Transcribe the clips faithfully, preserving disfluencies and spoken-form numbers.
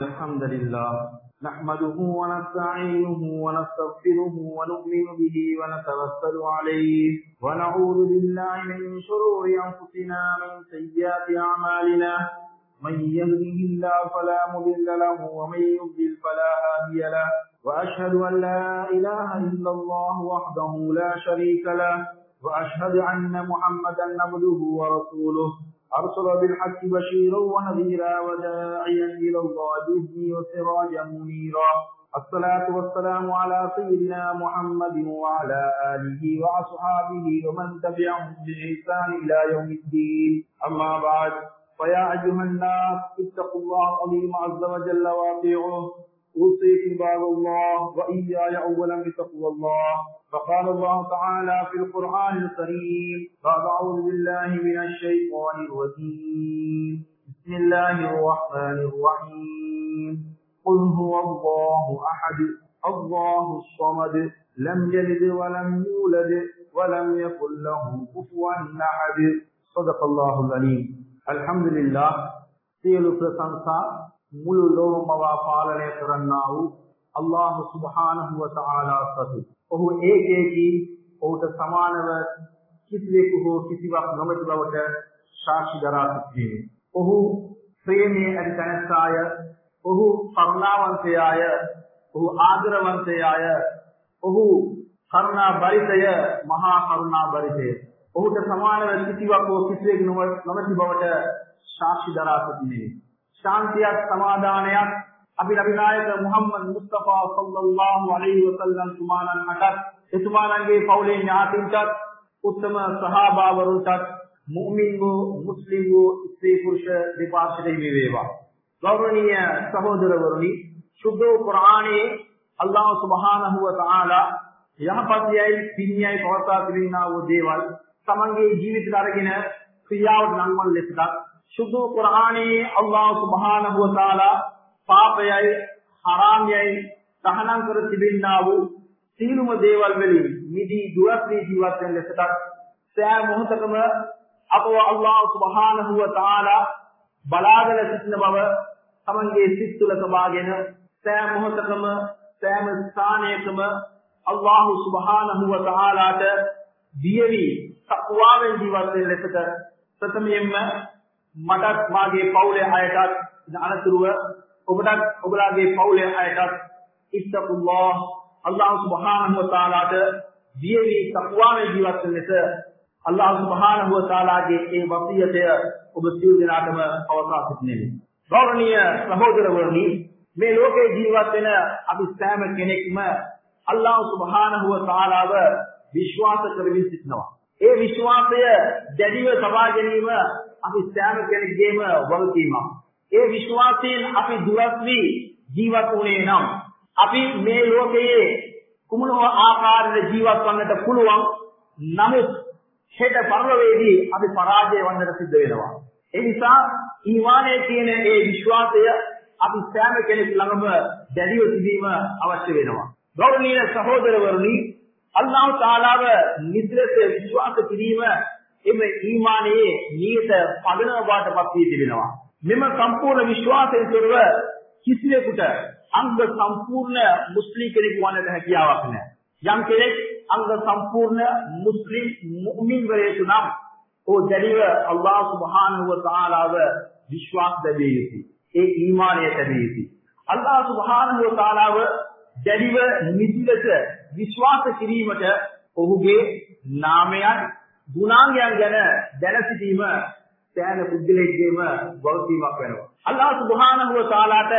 الحمد لله نحمده ونستعينه ونستغفره ونؤمن به ونتوكل عليه ونعوذ بالله من شرور أنفسنا من سيئات أعمالنا من يهده الله فلا مضل له ومن يضلل فلا هادي له وأشهد أن لا إله إلا الله وحده لا شريك له وأشهد أن محمدا عبده ورسوله أرسل بالحق بشيرا ونذيرا وداعيا إلى الله بإذنه وسراجا منيرا. الصلاة والسلام على سيدنا محمد وعلى آله وأصحابه ومن تبعهم بإحسان إلى يوم الدين. أما بعد، فيا أيها الناس اتقوا الله العظيم عز وجل وأطيعوه. أوصيكم بعد الله وإياي أولا بتقوى الله. فقال الله تعالى في القرآن الكريم بعد أعوذ بالله من الشيطان الرجيم بسم الله الرحمن الرحيم قل هو الله أحد الله الصمد لم يلد ولم يولد ولم يكن له كفوا أحد. صدق الله العليم. الحمد لله. සියලු ප්‍රශංසා මුළු ලෝකම පාලනය කරන්නා වූ අල්ලාහ් සුබ්හානහු වතාලා සතු. ඔහු ඒකේකී ඔහුට සමානව කිසිවෙකු හෝ කිසිවක් නොමැති බවට සාක්ෂි දරා සිටිනේ. ඔහු ප්‍රේමයේ අධිකනස්සාය, ඔහු කරුණාවන්තයාය, ඔහු ආදරවන්තයාය, ඔහු කරුණා බරිතය, මහා කරුණා බරිතය. ඔහුට සමානව කිසිවක් හෝ කිසිවෙකු නොමැති බවට සාක්ෂි දරා සිටිනේ. ශාන්තියක් සමාදානයක් අපි නබි නායක මුහම්මද් මුස්තෆා සල්ලල්ලාහු අලයිහි වසල්ලම් තුමාණන්ට එතුමාණන්ගේ පවුලේ ඥාතීන්ටත් උත්තම සහාබාවරුන්ටත් මුමින් වූ මුස්ලිම් වූ ස්ත්‍රී පුරුෂ දෙපාර්ශ්වයෙන් වේවා. ගෞරවනීය සහෝදරවරුනි, සුද්ධ කුර්ආනයේ අල්ලාහ් සුබ්හානහු වතාලා යහපත්යයි පින්යයි පවතා තිබෙනා වූ දේවල් තමන්ගේ ජීවිතයට අරගෙන ක්‍රියාවට නංවන ලෙසට සුද්ධ කුර්ආනයේ අල්ලාහ් සුබ්හානහු වතාලා පාපයයි හරාම්යයි සහනම් කර තිබෙනා වූ සීලුම දේවල් වලින් මිදී දුරස් වී ජීවත් වෙන ලෙසට සෑම මොහොතකම අපව අල්ලාහ් සුබ්හානහු වතාලා බලාගෙන සිටින බව තමන්ගේ සිත් තුළ සබාගෙන සෑම මොහොතකම සෑම ස්ථානයකම අල්ලාහ් සුබ්හානහු වතාලාට දියවි තක්වාවෙන් ජීවත් වෙන ලෙසට ප්‍රථමයෙන්ම මටත් මාගේ පවුලේ අයටත් අනතුරුව ඔබට ඔබලාගේ පවුලේ අයටත් ඉත්තකුල්ලාහ් අල්ලාහ් සුබ්හානහු වතාලාට දියවි තක්වාවෙන් ජීවත් වෙන ලෙස අල්ලාහ් සුබ්හානහු වතාලාගේ ඒ වසියතය ඔබ සියලු දෙනාටම පවසා සිටින්නේ. ගෞරවනීය සහෝදරවරුනි, මේ ලෝකේ ජීවත් වෙන අපි සෑම කෙනෙක්ම අල්ලාහ් සුබ්හානහු වතාලාව විශ්වාස කරමින් සිටිනවා. ඒ විශ්වාසය දැඩිව සබා ගැනීම අපි සෑම කෙනෙක්ගේම වගකීමක්. ඒ විශ්වාසයෙන් අපි දුරස් වී ජීවත් වුණේ නම් අපි මේ ලෝකයේ කුමන ආකාරයක ජීවත් වන්නට පුළුවන්. නමුත් හෙට පරලොවේදී අපි පරාජය වන්නට සිද්ධ වෙනවා. ඒ නිසා ඊමානයේ තියෙන ඒ විශ්වාසය අපි සෑම කෙනෙක් ළඟම දැඩිව තිබීම අවශ්‍ය වෙනවා. ගෞරවනීය සහෝදරවරුනි, අල්ලාහ් තාලාව නිතරම විශ්වාස කිරීම එමෙ ඊමානයේ නියත පදනම බාටපත් වී තිබෙනවා. මෙම සම්පූර්ණ විශ්වාසයෙන් තොරව කිසිවෙකුට අංග සම්පූර්ණ මුස්ලිම් කෙනෙකු වන්නට හැකියාවක් නැහැ. යම් කෙනෙක් අංග සම්පූර්ණ මුස්ලිම් මුමින් වරයෙකු නම් ඕ දැඩිව අල්ලාහ් සුබ්හානහු වතාලාව විශ්වාස දැරිය යුතුයි. ඒ ඊමානය දැරිය යුතුයි. අල්ලාහ් සුබ්හානහු වතාලාව දැඩිව නිසිලස විශ්වාස කිරීමට ඔහුගේ නාමයන් ගුණාංගයන් ගැන දැන සිටීම සෑම පුද්ගලයෙක්ගේම වගකීමක් වෙනවා. අල්ලාහ් සුබ්හානහු වතාලාට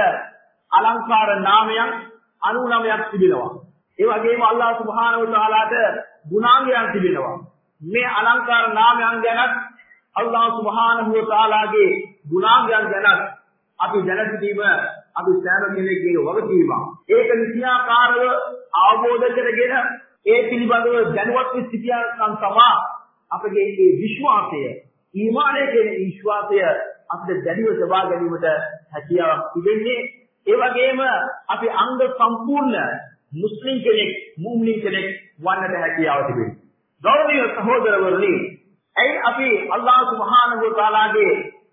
අලංකාර නාමයන් අනූනවයක් තිබෙනවා. ඒ වගේම අල්ලාහ් සුබ්හානහු වතාලාට ගුණාංගයන් තිබෙනවා. මේ අලංකාර නාමයන් ගැන අල්ලාහ් සුබ්හානහු වතාලාගේ ගුණාංගයන් ගැන අපි දැන සිටීම අපි සෑම කෙනෙක්ගේ වගකීමක්. ඒක නිසියාකාරව අවබෝධ කරගෙන ඒ පිළිබඳව දැනුවත් වී සිටියනම් තමයි අපගේ මේ විශ්වාසය, ඊමානයේ කියන විශ්වාසය අපිට දැඩිව සබා ගැනීමට හැකියාවක් තිබෙන්නේ. ඒ වගේම අපි අංග සම්පූර්ණ මුස්ලිම් කෙනෙක්, මුමින් කෙනෙක් වන්නට හැකියාව තිබෙනවා. ගෞරවනීය සහෝදරවරුනි, ඇයි අපි අල්ලාහ් සුබ්හානහු වතාලාගේ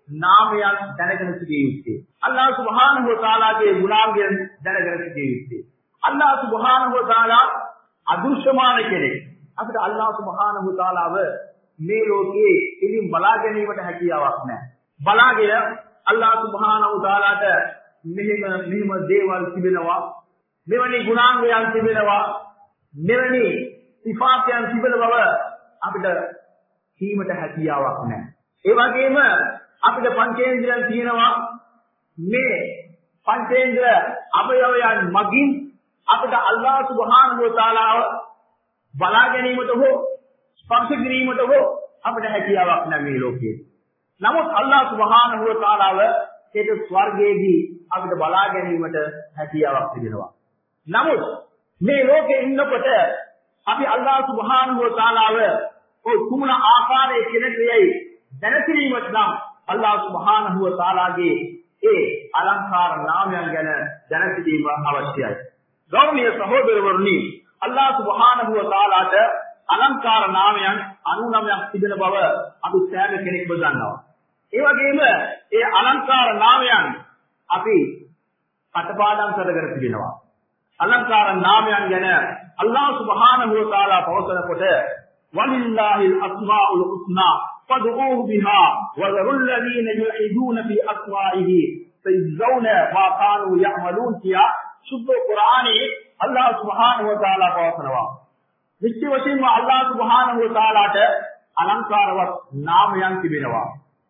නාමයන් දැනගෙන සිටිය යුත්තේ. අල්ලාහ් සුබ්හානහු වතාලාගේ ගුණාංගයන් දැනගෙන සිටිය යුත්තේ. අල්ලාහ් සුබ්හානහු වතාලා අදෘශ්‍යමාන කෙනෙක්. අපිට අල්ලාහ් සුබ්හානහු වතාලාව මේ ලෝකයේ ඉදින් බලා ගැනීමට හැකියාවක් නැහැ. බලාගෙන අල්ලාහ් සුබ්හානහු වතාලාට මෙහෙම මෙහෙම දේවල් තිබෙනවා, මෙවැනි ගුණාංගයන් තිබෙනවා, මෙවැනි සිෆාතයන් තිබෙන බව අපිට කීමට හැකියාවක් නැහැ. ඒ වගේම අපිට පංචේන්ද්‍රයන් තියෙනවා. මේ පංචේන්ද්‍ර අවයවයන් මගින් අපිට අල්ලාහ් සුබ්හානහු වතාලාව බලා ගැනීමට හෝ ස්පර්ශ කිරීමට හෝ අපිට හැකියාවක් නැහැ මේ ලෝකයේ. නමුත් අල්ලාහ් සුබ්හානහු වතාලාව ඒක ස්වර්ගයේදී අපිට බලා ගැනීමට හැකියාවක් තිබෙනවා. නමුත් මේ ලෝකේ ඉන්නකොට අපි අල්ලාහ් සුබ්හානහු වතාලාව ඔය කුමන ආකාරයේ කෙනෙක්යයි දැනගැනීමට නම් අල්ලාහ් සුබ්හානහු වතාලාගේ ඒ අලංකාර නාමයන් ගැන දැනගැනීම අවශ්‍යයි. ගෞරවනීය සහෝදරවරුනි, අල්ලාහ් සුබ්හානහු වතාලාට අලංකාර නාමයන් අනූනමයක් තිබෙන බව අපි සෑම කෙනෙක්ම දන්නවා. ඒ වගේම ඒ අලංකාර නාමයන් අපි කටපාඩම් කරගෙන තිබෙනවා. අලංකාර නාමයන් ගැන අල්ලාහ් සුබ්හානහු වතාලා පවසනකොට වලිල්ලාහිල් අස්මාඋල් හුස්නා فادعوه بها وذروا الذين يلحدون في أسمائه سيجزون ما كانوا يعملون කියා සුද්ධ කුර්ආනයේ අල්ලාහ් සුබ්හානහු වතාලා පවසනවා. විශ්ව වශයෙන්ම අල්ලාහ් සුබ්හානහු වතාලාට අලංකාරවත් නාමයන් තිබෙනවා.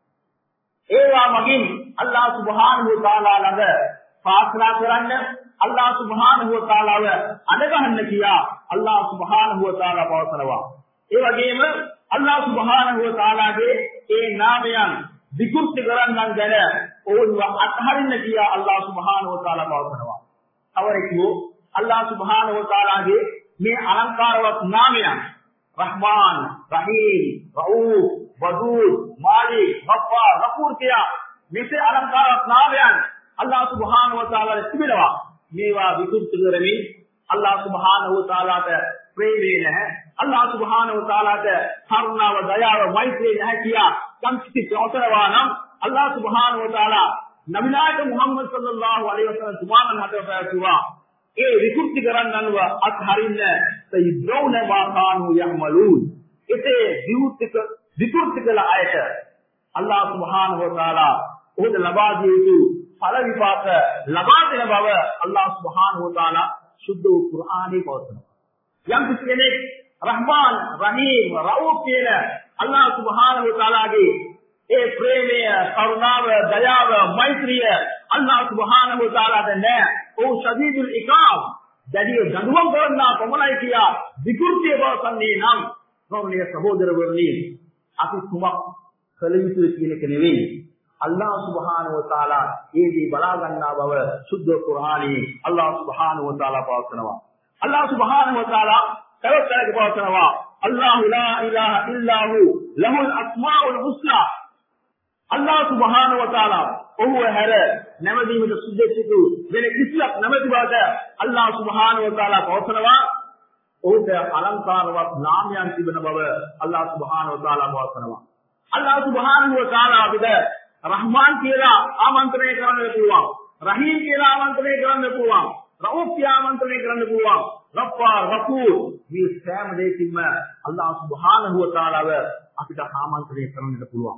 ඒවා මගින් අල්ලාහ් සුබ්හානහු වතාලා ළඟ ප්‍රාර්ථනා කරන්න, අල්ලාහ් සුබ්හානහු වතාලාව අඳගහන්න කියා අල්ලාහ් සුබ්හානහු වතාලා පවසනවා. ඒ වගේම අල්ලාහ් සුබ්හානහු වතාලාගේ ඒ නාමයන් විකෘති කරන්නන් ගැන ඕන්ව අත්හරින්න කියා අල්ලාහ් සුබ්හානහු වතාලා පවසනවා. අවරිකෝ අල්ලාහ් සුබ්හානහු වතාලාගේ මේ අලංකාරවත් නාමයන් රහ්මාන්, රහීම්, රවූෆ්, වදූද්, මාලික්, ගෆාර්, ගෆූර් කියා මේ අලංකාරවත් නාමයන් අල්ලාහ් සුබ්හානහු වතාලාට තිබෙනවා. මේවා විකෘති කරමින් අල්ලාහ් සුබ්හානහු වතාලාට ප්‍රේමේ නැහැ, අල්ලාහ් සුබ්හානහු වතාලාට කරුණාව, දයාව, මෛත්‍රිය නැහැ කියා සංස්කෘති ප්‍රවතරවා නම් අල්ලාහ් සුබ්හානහු වතාලා නබිනායක මුහම්මද් සල්ලල්ලාහු අලයිහි වසල්ලම් තුමාණන් හදවතට ඒ විකෘති කරන්නව අත්හරින්න සයිද්‍රෝන වාකානු යහමලූන්. ඒතේ විකෘතික විකෘති කළ අයට අල්ලාහ් සුබ්හානහු වතාලා උහුද ලබා දිය යුතු ඵල විපාක ලබා දෙන බව අල්ලාහ් සුබ්හානහු වතාලා සුද්ධ කුර්ආනයේ පවසනවා. යම් කෙනෙක් රහ්මාන්, රහීම්, රවූෆ් කියන අල්ලාහ් සුබ්හානහු වතාලාගේ ඒ ප්‍රේමය, කරුණාව, දයාව, මෛත්‍රිය අල්ලාහ් සුබ්හානහු වතාලාට නැහැ. ਉਹ ශදීදුල් ඉකාබ්, දැඩිව දඬුවම් කරන්නා පමණයි කියා විකෘතිය පවසන්නේ නම් ගෞරවනීය සහෝදරවරුනි, අපි කුමක් කළ යුතුද කියන එක නෙවෙයි. අල්ලාහ් සුබ්හානහු වතාලා ඒදී බලා ගන්නා බව සුද්ධ කුර්ආනයේ අල්ලාහ් සුබ්හානහු වතාලා පවසනවා. අල්ලාහ් සුබ්හානහු වතාලා තවස්සලක පවසනවා, අල්ලාහ් ලා ඉලාහා ඉල්ලා හු ලහුල් අස්මාඋල් හුස්නා. අල්ලාහ් සුබ්හානහු වතාලා ඔහුව හැර නැමදීමට සුදුසු වෙන කිසිවක් නැමැති බවට අල්ලාහ් සුබ්හානහු වතාලා පවසනවා. ඔහුට අලංකාරවත් නාමයන් තිබෙන බව අල්ලාහ් සුබ්හානහු වතාලා පවසනවා. අල්ලාහ් සුබ්හානහු වතාලා අපිට රහ්මාන් කියලා ආමන්ත්‍රණය කරන්න පුළුවන්, රහීම් කියලා ආමන්ත්‍රණය කරන්න පුළුවන්, රවූෆ් කියලා ආමන්ත්‍රණය කරන්න පුළුවන්, ගෆාර්, ගෆූර්, මේ සෑම දෙයකින්ම අල්ලාහ් සුබ්හානහු වතාලාව අපිට ආමන්ත්‍රණය කරන්නට පුළුවන්.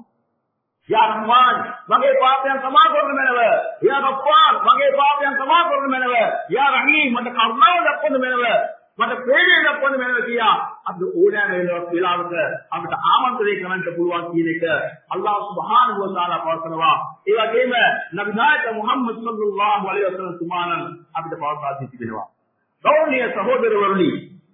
යා රහ්මාන්, මගේ පාපයන් සමා කරන මැනව. යා ගෆාර්, මගේ පාපයන් සමා කරන මැනව. යා රහීම්, මට කරුණාව දක්වන මැනව, මට ප්‍රේමය දක්වන මැනව කියා අපිට ඕනෑම වෙලාවක අපිට ආමන්ත්‍රණය කරන්න පුළුවන් කියන එක අල්ලාහ් සුබ්හානහු වතාලා පවසනවා. ඒ වගේම නබි නායක මුහම්මද් සල්ලල්ලාහු අලයිහි වසල්ලම් තුමාණන් අපිට පවසා තිබෙනවා. ගෞරවනීය සහෝදරවරුනි,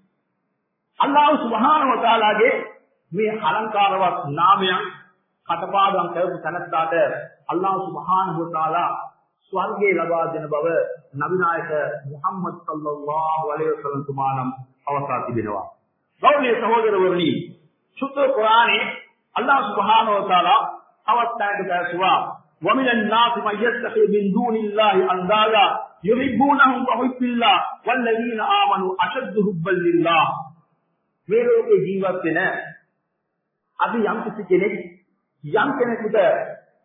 අල්ලාහ් සුබ්හානහු වතාලාගේ මේ අලංකාරවත් නාමයන් කටපාඩම් කරපු තැනට අල්ලාහ් සුබ්හානහු වතාලා ස්වර්ගයේ ලබා දෙන බව නබි නායක මුහම්මද් සල්ලල්ලාහු අලයිහි වසල්ලම් තුමාණන් අවසා තිබෙනවා. ගෞරවනීය සහෝදරවරුනි, සුද්ධ කුර්ආනයේ අල්ලාහ් සුබ්හානහු වතාලා අවස්ථාවක දැක්වුවා, وَمِنَ النَّاسِ مَن يَتَّخِذُ مِن دُونِ اللَّهِ أَنْدَادًا يُحِبُّونَهُمْ كَحُبِّ اللَّهِ وَالَّذِينَ آمَنُوا أَشَدُّ حُبًّا لِلَّهِ. මේ ලෝකේ ජීවත් වෙන අපි යම් කිසි කෙනෙක් යම් කෙනෙකුට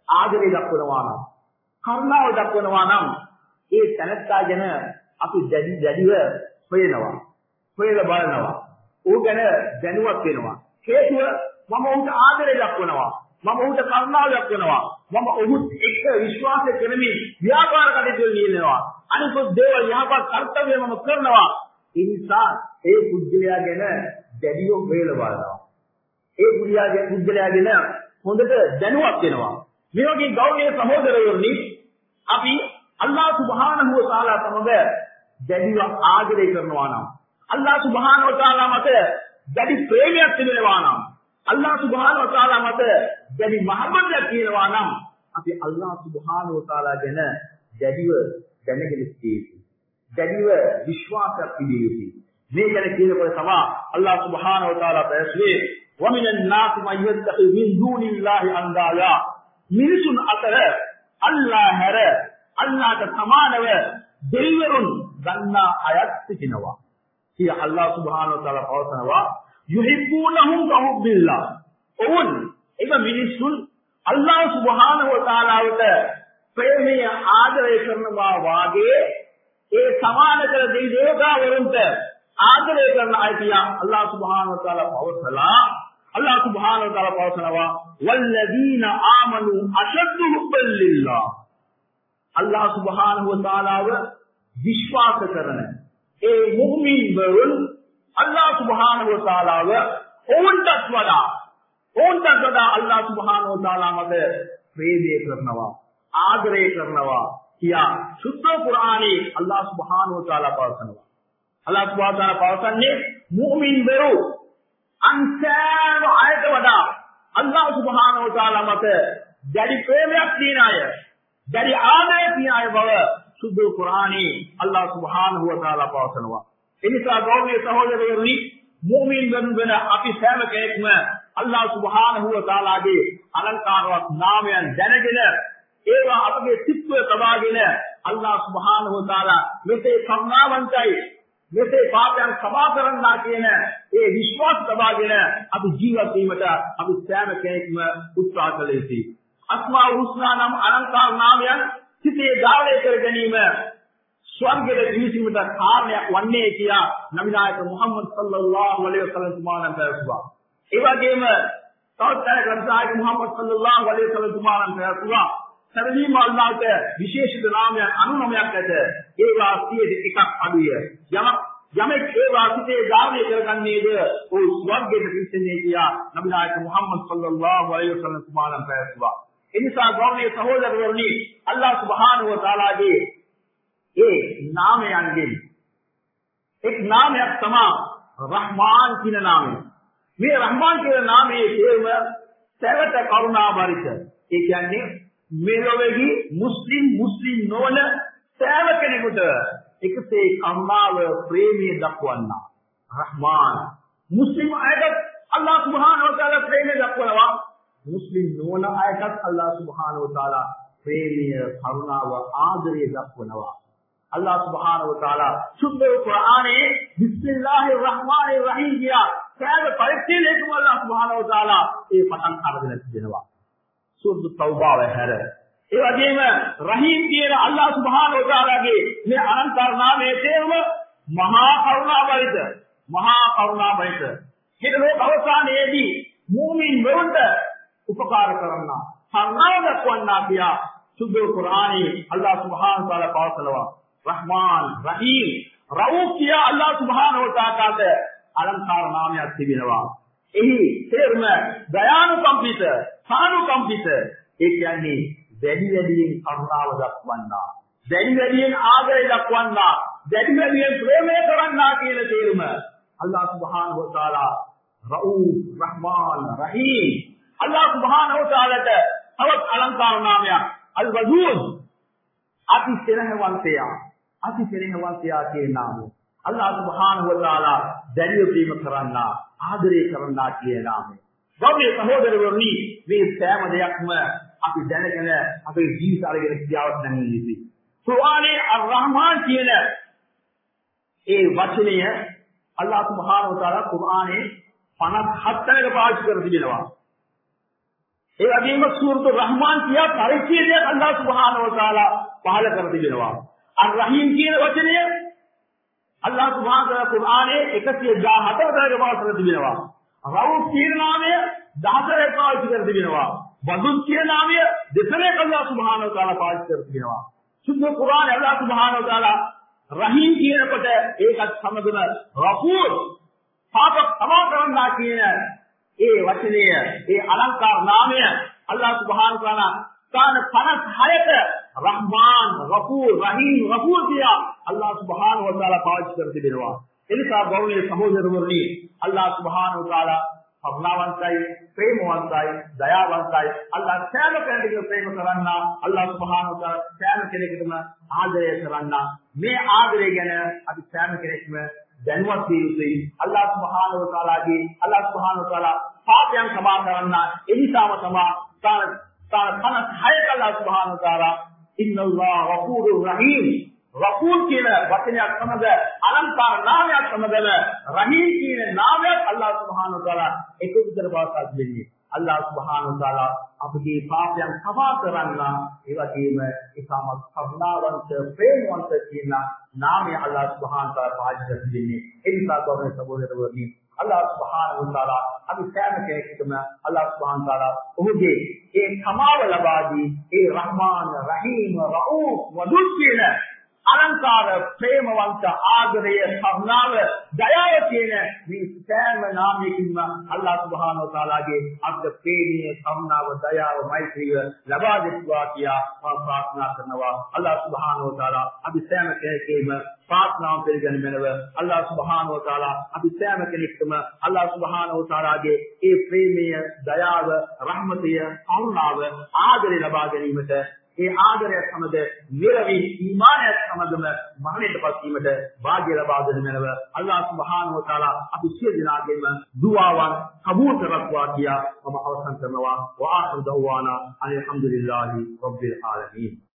ආදරය දක්වනවා නම් කරුණාව දක්වනවා නම් ඒ තැනත්තා ගැන අපි දැඩි දැඩිව හොයනවා. හොයලා බලනවා. ඌ ගැන දැනුවත් වෙනවා. හේතුව මම උන්ට ආදරය දක්වනවා. මම උන්ට කරුණාව දක්වනවා. මම ඔහුත් එක්ක විශ්වාසය කරමින් ව්‍යාපාර කටයුතු නියනවා. අනිකුත් දේවල් යහපත් කර්තව්‍ය මම කරනවා. ඒ නිසා ඒ පුද්ගලයා ගැන දැඩිව හොයලා බලනවා. ඒ පුද්ගලයාගේ පුද්ගලයා ගැන හොඳට දැනුවත් වෙනවා. මේ වගේ ගෞරවනීය සහෝදරයෝනි අපි අල්ලාහ් සුබ්හානහු වතාලා සමග දැඩිව ආදරය කරනවා නම් අල්ලාහ් සුබ්හානහු වතාලා මත දැඩි ප්‍රේමයක් තිබෙනවා නම් අල්ලාහ් සුබ්හානහු වතාලා මත දැඩි මහබ්බතක් තියෙනවා නම් අපි අල්ලාහ් සුබ්හානහු වතාලා ගැන දැඩිව දැනගෙන සිටීමු. දැඩිව විශ්වාසයක් තිබියුතුයි. මේ ගැන කියනකොට තමයි අල්ලාහ් සුබ්හානහු වතාලා පැවසුවේ وَمِنَ النَّاسِ مَن يَتَّخِذُ مِن دُونِ اللَّهِ أَنْدَادًا මිනිසුන් අතර අල්ලාහ් හැර අල්ලාහට සමානව දෙවිවරුන් ගන්නා අයත් සිටිනවා. කිය අල්ලාහ් සුබ්හානහු වතාලා පවසනවා යුහිබ්බූනහුම් කහුබ්බිල්ලාහ්. ඔවුන් එම මිනිසුන් අල්ලාහ් සුබ්හානහු වතාලාට ප්‍රේමය ආදරය කරනවා වාගේ ඒ සමාන කර දෙවි දේවතාවරුන්ට ආදරය කරන අය කියා අල්ලාහ් සුබ්හානහු වතාලා පවසලා අල්ලාහ් සුබ්හානහු වතාලා පවසනවා වල්ලදීන ආමනු අෂද්දු හුබ්බන් ලිල්ලාහ්. අල්ලාහ් සුබ්හානහු වතාලාව විශ්වාස කරන ඒ මුමින්වරුන් අල්ලාහ් සුබ්හානහු වතාලාව ඕන්ටත් වඩා ඕන්ටත් වඩා අල්ලාහ් සුබ්හානහු වතාලා මත ප්‍රේමය කරනවා ආදරය කරනවා කියා සුද්ධ කුර්ආනයේ අල්ලාහ් සුබ්හානහු වතාලා පවසනවා. අල්ලාහ් සුබ්හානහු වතාලා පවසන්නේ මුමින්වරු අන්සාර ආයත වඩා අල්ලාහ් සුබ්හානහු වතාලා මත දැඩි ප්‍රේමයක් තියන අය දැඩි ආදරයක් තියන අය බව සුද්ධ කුර්ආනයේ අල්ලාහ් සුබ්හානහු වතාලා පවසනවා. එනිසා ගෞරවනීය සහෝදරයනි මුමින් වෙන අපි සෑම කෙනෙක්ම අල්ලාහ් සුබ්හානහු වතාලාගේ අලංකාරවත් නාමයන් දැනගෙන ඒවා අපගේ සිත්වල තබාගෙන අල්ලාහ් සුබ්හානහු වතාලා මෙසේ කරුණාවන්තයි මෙසේ පාපයන් සමා කරන්නා කියන ඒ විශ්වාස තබාගෙන අපි ජීවත් වීමට අපි සෑම කෙනෙක්ම උත්සාහ කළ යුතුයි. අස්මා හුස්නා නම් අලංකාර නාමයන් සිතේ ධාරණය කර ගැනීම ස්වර්ගයේ විසීමට කාරණයක් වන්නේ කියා නබිනායක මුහම්මද් සල්ලල්ලාහු අලයිහි වසල්ලම් තුමාණන් පැවසුවා. ඒ වගේම තවත් ග්‍රන්ථායක මුහම්මද් සල්ලල්ලාහු අලයිහි වසල්ලම් තුමාණන් පැවසුවා සරලීම අල්ලාහට විශේෂිත නාමයන් අනුනමයක් ඇත. ඒවා සියයට එකක් අඩුය. යම යමෙක් ඒවා සිතේ ධාරණය කරගන්නේද ඔහු ස්වර්ගයට පිවිසෙන්නේ කියා නබිනායක මුහම්මද් සල්ලල්ලාහු අලයිහි වසල්ලම් තුමාණන් පැවසුවා. එනිසා ගෞරවනීය සහෝදරවරුනි අල්ලාහ් සුබ්හානහු වතාලාගේ ඒ නාමයන්ගෙන් එක් නාමයක් තමයි රහ්මාන් කියන නාමය. මේ රහ්මාන් කියන නාමයේ තේරුම සැවත කරුණාබරිත. ඒ කියන්නේ මෙලොවේදී මුස්ලිම් මුස්ලිම් නොවන සෑම කෙනෙකුට එකසේ කරුණාව ප්‍රේමය දක්වන්නා රහ්මාන්. මුස්ලිම් අයට අල්ලාහ් සුබ්හානහු වතාලා ප්‍රේමය දක්වනවා. මුස්ලිම් නොවන අයටත් අල්ලාහ් සුබ්හානහු වතාලා ප්‍රේමය කරුණාව ආදරය දක්වනවා. අල්ලාහ් සුබ්හානහු වතාලා සුද්ධ කුර්ආනයේ බිස්මිල්ලාහිර් රහ්මානිර් රහීම් කියා සෑම පරිච්ඡේදයකම අල්ලාහ් සුබ්හානහු වතාලා ඒ පටන් අරගෙන තිබෙනවා. සූරත් තෞබා වහැර ඒ වගේම රහීම් කියන අල්ලාහ් සුබ්හානහු වතාලාගේ මේ අලංකාර නාමයේ තේරුම මහා කරුණාබරිත මහා කරුණාබරිත. ඒක ලෝක අවසානයේදී මුමින් වරුන්ට උපකාර කරන්නා කරුණාව දක්වන්නා කියා සුද්ධ කුර්ආනයේ අල්ලාහ් සුබ්හානහු වතාලා පවසනවා. රහ්මාන් රහීම් රවූෆ් කියා අල්ලාහ් සුබ්හානහු වතාලාට අලංකාර නාමයක් තිබෙනවා. එහි තේරුම දයානුකම්පිත සානුකම්පිත. ඒ කියන්නේ වැඩි වැඩියෙන් කරුණාව දක්වන්නා වැඩි වැඩියෙන් ආදරය දක්වන්නා වැඩි වැඩියෙන් ප්‍රේමය කරන්නා කියන තේරුම අල්ලාහ් සුබ්හානහු වතාලා රවූෆ් රහ්මාන් රහීම්. අල්ලාහ් සුබ්හානහු වතාලාට තවත් අලංකාර නාමයක් අල් වදූද් අති සෙනෙහවන්තයා අති සෙනෙහවන්තයා කියන නාමය අල්ලාහ් සුබ්හානහු වතාලා දැඩිව ප්‍රේම කරන්නා ආදරය කරන්නා කියන නාමය. ගෞරවනීය සහෝදරවරුනි මේ සෑම දෙයක්ම අපි දැනගෙන අපේ ජීවිත අරගෙන ක්‍රියාවක් නැන්නේ ඉති. කුර්ආනයේ අර්-රහ්මාන් කියන ඒ වචනය අල්ලාහ් සුබ්හානහු වතාලා කුර්ආනයේ පනස් හත් තැනක පාවිච්චි කර තිබෙනවා. ඒ වගේම සූරතුල් රහ්මාන් කියා පරිච්ඡේදයක් අල්ලාහ් සුබ්හානහු වතාලා පහල කර තිබෙනවා. අර් රහීම් කියන වචනය අල්ලාහ් සුබ්හානහු වතාලා කුර්ආනයේ එකසිය දහහතර දරක පාවිච්චි කර තිබෙනවා. රවුෆ් කියන නාමය දහතරක් පාවිච්චි කර තිබෙනවා. වදුන් කියන නාමය දෙතරක් අල්ලාහ් සුබ්හානහු වතාලා පාවිච්චි කර තිබෙනවා. සුද්ධ කුර්ආනයේ අල්ලාහ් සුබ්හානහු වතාලා රහීම් කියනකොට ඒකත් සමගම ගෆූර් පාප සමා කරන්නා කියන ඒ වචනය ඒ අලංකාර නාමය අල්ලාහ් සුබ්හානහු වතාලා ස්ථාන පනස් හයක රහ්මාන් ගෆූර් රහීම් ගෆූර් කියා අල්ලාහ් සුබ්හානහු වතාලා පාවිච්චි කර තිබෙනවා. එනිසා ගෞරවනීය සහෝදරවරුනි අල්ලාහ් සුබ්හානහු වතාලා කරුණාවන්තයි ප්‍රේමවන්තයි දයාවන්තයි අල්ලාහ් සෑම කෙනෙකුට ප්‍රේම කරන්නා අල්ලාහ් සුබ්හානහු වතාලා සෑම කෙනෙකුටම ආදරය කරන්නා මේ ආදරය ගැන අපි සෑම කෙනෙක්ම දැනුවත් විය යුතුයි. අල්ලාහ් සුබ්හානහු වතාලාගේ අල්ලාහ් සුබ්හානහු වතාලා පාපයන් සමා කරන්නා එනිසාම තමා තාන තාන පනස් හයක අල්ලාහ් සුබ්හානහු වතාලා ඉන්නල්ලාහ ගෆූරුර් රහීම් ගෆූර් කියන වචනයක් සමග අලංකාර නාමයක් සමගම රහීම් කියන නාමයක් අල්ලාහ් සුබ්හානහු වතාලා එක විතර වාසස් දෙන්නේ. අල්ලාහ් සුබ්හානහු වතාලා අපගේ පාපයන් සමා කරන්නා ඒ වගේම ඒකම කරුණාවන්ත ප්‍රේමවන්ත කියන නාමය අල්ලාහ් සුබ්හානහු වතාලා පාවිච්චි කරන්නේ. ඒ නිසා ගෞරවනීය සහෝදරවරුනි අල්ලාහ් සුබ්හානහු වතාලා අපි සෑම කෙනෙකුටම අල්ලාහ් සුබ්හානහු වතාලා ඔහුගේ ඒ සමාව ලබා දී ඒ රහ්මාන් රහීම් රවූෆ් වදුද් කියන අලංකාර ප්‍රේමවන්ත ආදරය කරුණාව දයාව කියන මේ සෑම නාමයකින්ම අල්ලාහ් සුබ්හානහු වතාලාගේ අග්‍ර ප්‍රේමීය කරුණාව දයාව මෛත්‍රිය ලබා දෙත්වා කියා මම ප්‍රාර්ථනා කරනවා. අල්ලාහ් සුබ්හානහු වතාලා අපි සෑම කෙනෙක්ගේම ප්‍රාර්ථනාව පිළිගන්නව. අල්ලාහ් සුබ්හානහු වතාලා අපි සෑම කෙනෙක්ටම අල්ලාහ් සුබ්හානහු වතාලාගේ ඒ ප්‍රේමීය දයාව රහමතය කරුණාව ආදරය ලබා ගැනීමට ඒ ආදරය සමග නිරවි ඊමානයත් සමගම මරණයට පත්වීමට වාග්ය ලබා දෙන මෙලව අල්ලාහ් සුබ්හානහු වතාලා අපි සියලු දෙනාගේම දුආවන් කබූල් කරත්වා කියා මම අවසන් කරනවා. වා ආඛිරු දව්වානා අල්හම්දුලිල්ලාහි රබ්බිල් ආලමීන්.